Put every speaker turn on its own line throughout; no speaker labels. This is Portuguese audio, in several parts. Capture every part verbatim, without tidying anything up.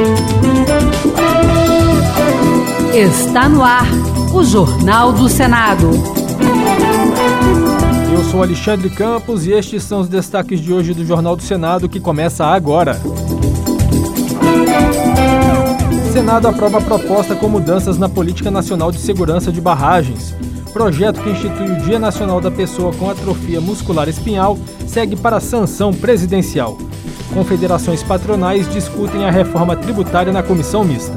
Está no ar o Jornal do Senado.
Eu sou Alexandre Campos e estes são os destaques de hoje do Jornal do Senado, que começa agora. O Senado aprova a proposta com mudanças na Política Nacional de Segurança de Barragens. Projeto que institui o Dia Nacional da Pessoa com Atrofia Muscular Espinhal segue para sanção presidencial. Confederações patronais discutem a reforma tributária na comissão mista.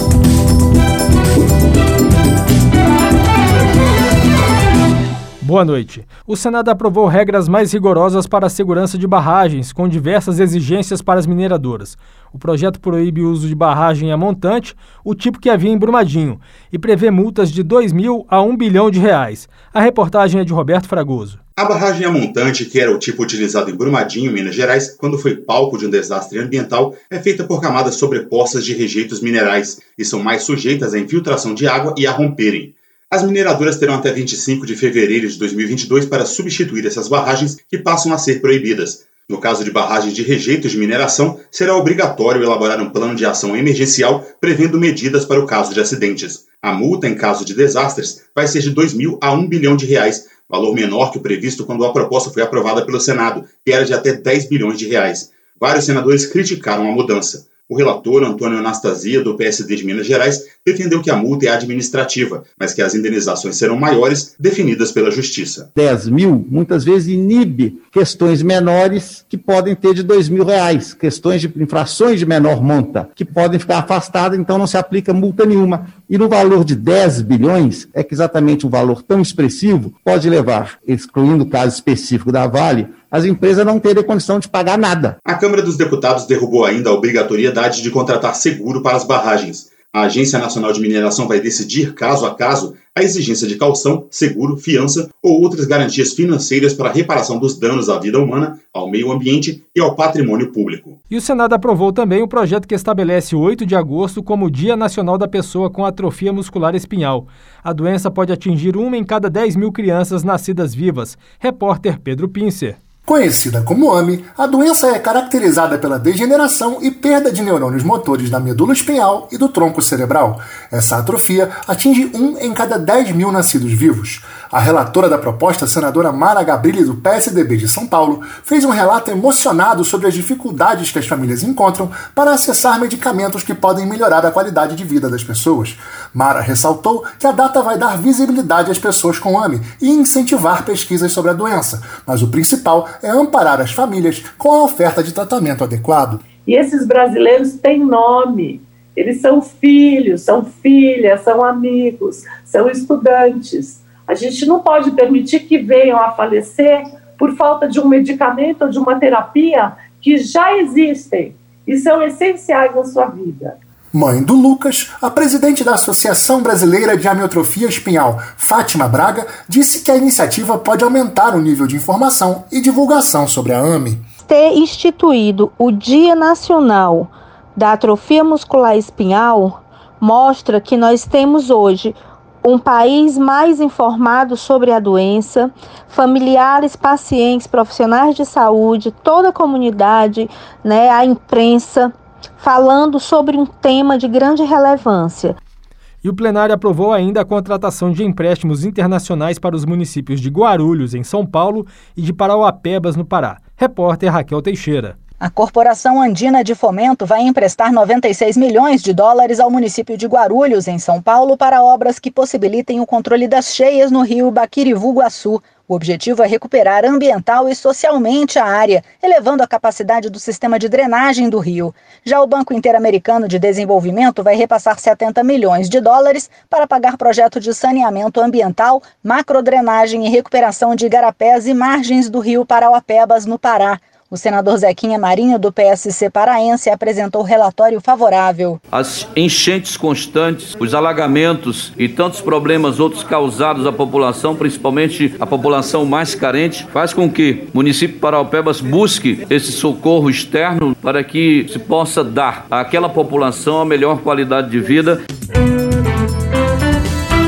Boa noite. O Senado aprovou regras mais rigorosas para a segurança de barragens, com diversas exigências para as mineradoras. O projeto proíbe o uso de barragem a montante, o tipo que havia em Brumadinho, e prevê multas de dois mil a um bilhão de reais. A reportagem é de Roberto Fragoso.
A barragem a montante, que era o tipo utilizado em Brumadinho, Minas Gerais, quando foi palco de um desastre ambiental, é feita por camadas sobrepostas de rejeitos minerais e são mais sujeitas à infiltração de água e a romperem. As mineradoras terão até vinte e cinco de fevereiro de dois mil e vinte e dois para substituir essas barragens que passam a ser proibidas. No caso de barragens de rejeitos de mineração, será obrigatório elaborar um plano de ação emergencial prevendo medidas para o caso de acidentes. A multa em caso de desastres vai ser de dois mil a um bilhão de reais, valor menor que o previsto quando a proposta foi aprovada pelo Senado, que era de até dez bilhões de reais. Vários senadores criticaram a mudança. O relator, Antônio Anastasia, do P S D de Minas Gerais, defendeu que a multa é administrativa, mas que as indenizações serão maiores, definidas pela Justiça.
dez mil, muitas vezes, inibe questões menores que podem ter de dois mil reais, questões de infrações de menor monta, que podem ficar afastadas, então não se aplica multa nenhuma. E no valor de dez bilhões, é que exatamente um valor tão expressivo pode levar, excluindo o caso específico da Vale, as empresas não terem condição de pagar nada.
A Câmara dos Deputados derrubou ainda a obrigatoriedade de contratar seguro para as barragens. A Agência Nacional de Mineração vai decidir, caso a caso, a exigência de caução, seguro, fiança ou outras garantias financeiras para a reparação dos danos à vida humana, ao meio ambiente e ao patrimônio público.
E o Senado aprovou também o projeto que estabelece o oito de agosto como o Dia Nacional da Pessoa com Atrofia Muscular Espinhal. A doença pode atingir uma em cada dez mil crianças nascidas vivas. Repórter Pedro Pincer.
Conhecida como A M E, a doença é caracterizada pela degeneração e perda de neurônios motores da medula espinhal e do tronco cerebral. Essa atrofia atinge um em cada dez mil nascidos vivos. A relatora da proposta, a senadora Mara Gabrilli, do P S D B de São Paulo, fez um relato emocionado sobre as dificuldades que as famílias encontram para acessar medicamentos que podem melhorar a qualidade de vida das pessoas. Mara ressaltou que a data vai dar visibilidade às pessoas com A M E e incentivar pesquisas sobre a doença, mas o principal é amparar as famílias com a oferta de tratamento adequado.
E esses brasileiros têm nome, eles são filhos, são filhas, são amigos, são estudantes. A gente não pode permitir que venham a falecer por falta de um medicamento ou de uma terapia que já existem e são essenciais na sua vida.
Mãe do Lucas, a presidente da Associação Brasileira de Amiotrofia Espinhal, Fátima Braga, disse que a iniciativa pode aumentar o nível de informação e divulgação sobre a A M E.
Ter instituído o Dia Nacional da Atrofia Muscular Espinhal mostra que nós temos hoje um país mais informado sobre a doença, familiares, pacientes, profissionais de saúde, toda a comunidade, né, a imprensa, falando sobre um tema de grande relevância.
E o plenário aprovou ainda a contratação de empréstimos internacionais para os municípios de Guarulhos, em São Paulo, e de Parauapebas, no Pará. Repórter Raquel Teixeira.
A Corporação Andina de Fomento vai emprestar noventa e seis milhões de dólares ao município de Guarulhos, em São Paulo, para obras que possibilitem o controle das cheias no rio Baquirivu-Guaçu. O objetivo é recuperar ambiental e socialmente a área, elevando a capacidade do sistema de drenagem do rio. Já o Banco Interamericano de Desenvolvimento vai repassar setenta milhões de dólares para pagar projeto de saneamento ambiental, macrodrenagem e recuperação de igarapés e margens do rio Parauapebas, no Pará. O senador Zequinha Marinho, do P S C paraense, apresentou relatório favorável.
As enchentes constantes, os alagamentos e tantos problemas outros causados à população, principalmente a população mais carente, faz com que o município de Parauapebas busque esse socorro externo para que se possa dar àquela população a melhor qualidade de vida.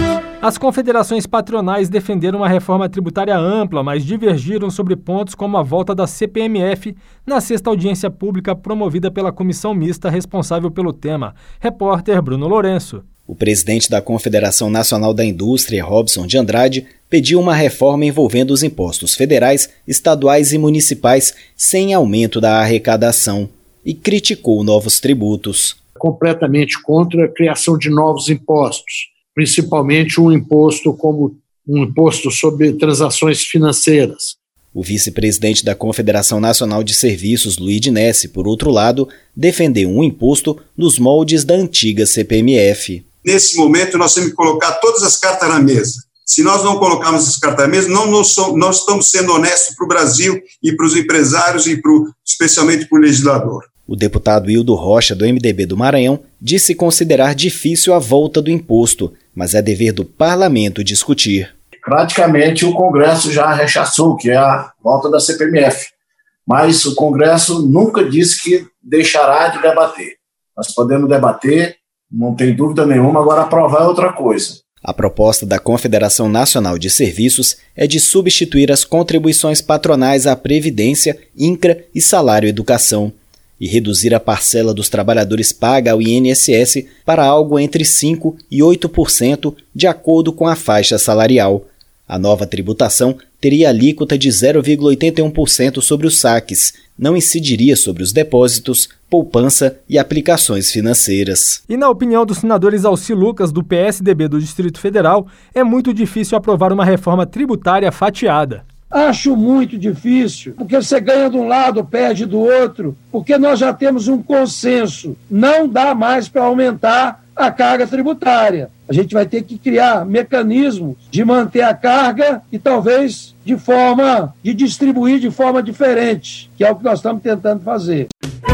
As confederações patronais defenderam uma reforma tributária ampla, mas divergiram sobre pontos como a volta da C P M F na sexta audiência pública promovida pela comissão mista responsável pelo tema. Repórter Bruno Lourenço.
O presidente da Confederação Nacional da Indústria, Robson de Andrade, pediu uma reforma envolvendo os impostos federais, estaduais e municipais sem aumento da arrecadação e criticou novos tributos.
Completamente contra a criação de novos impostos, principalmente um imposto como um imposto sobre transações financeiras.
O vice-presidente da Confederação Nacional de Serviços, Luiz Nesse, por outro lado, defendeu um imposto nos moldes da antiga C P M F.
Nesse momento, nós temos que colocar todas as cartas na mesa. Se nós não colocarmos as cartas na mesa, não, não, somos, não estamos sendo honestos para o Brasil e para os empresários e pro, especialmente para o legislador.
O deputado Hildo Rocha, do M D B do Maranhão, disse considerar difícil a volta do imposto, mas é dever do parlamento discutir.
Praticamente o Congresso já rechaçou, que é a volta da C P M F, mas o Congresso nunca disse que deixará de debater. Nós podemos debater, não tem dúvida nenhuma, agora aprovar é outra coisa.
A proposta da Confederação Nacional de Serviços é de substituir as contribuições patronais à Previdência, INCRA e Salário Educação, e reduzir a parcela dos trabalhadores paga ao I N S S para algo entre cinco por cento e oito por cento, de acordo com a faixa salarial. A nova tributação teria alíquota de zero vírgula oitenta e um por cento sobre os saques, não incidiria sobre os depósitos, poupança e aplicações financeiras.
E na opinião dos senadores Alci Lucas, do P S D B do Distrito Federal, é muito difícil aprovar uma reforma tributária fatiada.
Acho muito difícil, porque você ganha de um lado, perde do outro, porque nós já temos um consenso. Não dá mais para aumentar a carga tributária. A gente vai ter que criar mecanismos de manter a carga e talvez de forma, de distribuir de forma diferente, que é o que nós estamos tentando fazer.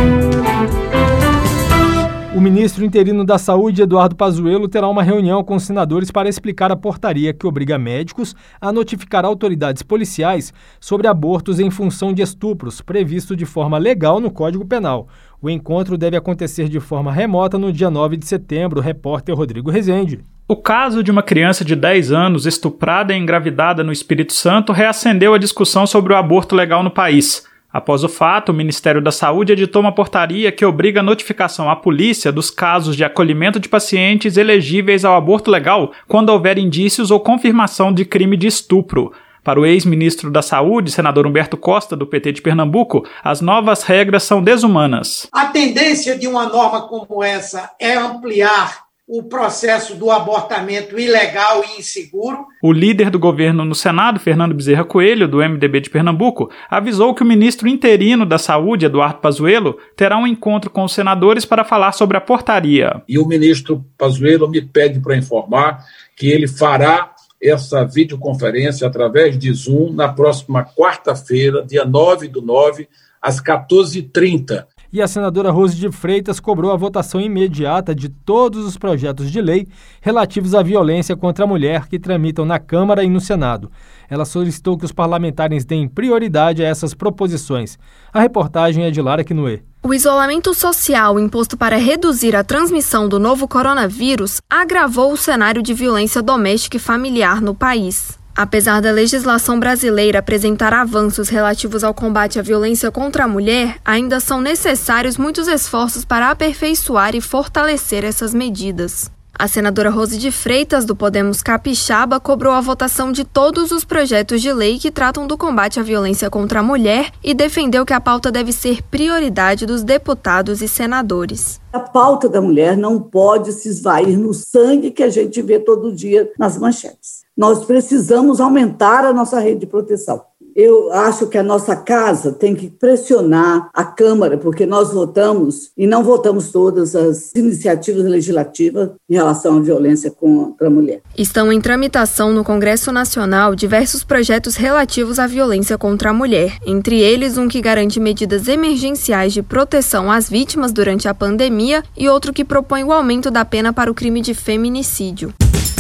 O ministro interino da Saúde, Eduardo Pazuello, terá uma reunião com os senadores para explicar a portaria que obriga médicos a notificar autoridades policiais sobre abortos em função de estupros, previsto de forma legal no Código Penal. O encontro deve acontecer de forma remota no dia nove de setembro. Repórter Rodrigo Rezende.
O caso de uma criança de dez anos estuprada e engravidada no Espírito Santo reacendeu a discussão sobre o aborto legal no país. Após o fato, o Ministério da Saúde editou uma portaria que obriga a notificação à polícia dos casos de acolhimento de pacientes elegíveis ao aborto legal quando houver indícios ou confirmação de crime de estupro. Para o ex-ministro da Saúde, senador Humberto Costa, do P T de Pernambuco, as novas regras são desumanas.
A tendência de uma norma como essa é ampliar o processo do abortamento ilegal e inseguro.
O líder do governo no Senado, Fernando Bezerra Coelho, do M D B de Pernambuco, avisou que o ministro interino da Saúde, Eduardo Pazuello, terá um encontro com os senadores para falar sobre a portaria.
E o ministro Pazuello me pede para informar que ele fará essa videoconferência através de Zoom na próxima quarta-feira, dia nove do nove, às quatorze e trinta.
E a senadora Rose de Freitas cobrou a votação imediata de todos os projetos de lei relativos à violência contra a mulher que tramitam na Câmara e no Senado. Ela solicitou que os parlamentares deem prioridade a essas proposições. A reportagem é de Lara Quinoé.
O isolamento social imposto para reduzir a transmissão do novo coronavírus agravou o cenário de violência doméstica e familiar no país. Apesar da legislação brasileira apresentar avanços relativos ao combate à violência contra a mulher, ainda são necessários muitos esforços para aperfeiçoar e fortalecer essas medidas. A senadora Rose de Freitas, do Podemos Capixaba, cobrou a votação de todos os projetos de lei que tratam do combate à violência contra a mulher e defendeu que a pauta deve ser prioridade dos deputados e senadores.
A pauta da mulher não pode se esvair no sangue que a gente vê todo dia nas manchetes. Nós precisamos aumentar a nossa rede de proteção. Eu acho que a nossa casa tem que pressionar a Câmara, porque nós votamos, e não votamos todas as iniciativas legislativas em relação à violência contra a mulher.
Estão em tramitação no Congresso Nacional diversos projetos relativos à violência contra a mulher, entre eles um que garante medidas emergenciais de proteção às vítimas durante a pandemia e outro que propõe o aumento da pena para o crime de feminicídio.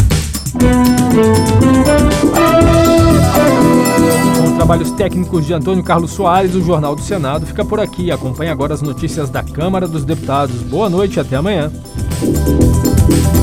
Com trabalhos técnicos de Antônio Carlos Soares, o Jornal do Senado fica por aqui. Acompanhe agora as notícias da Câmara dos Deputados. Boa noite e até amanhã.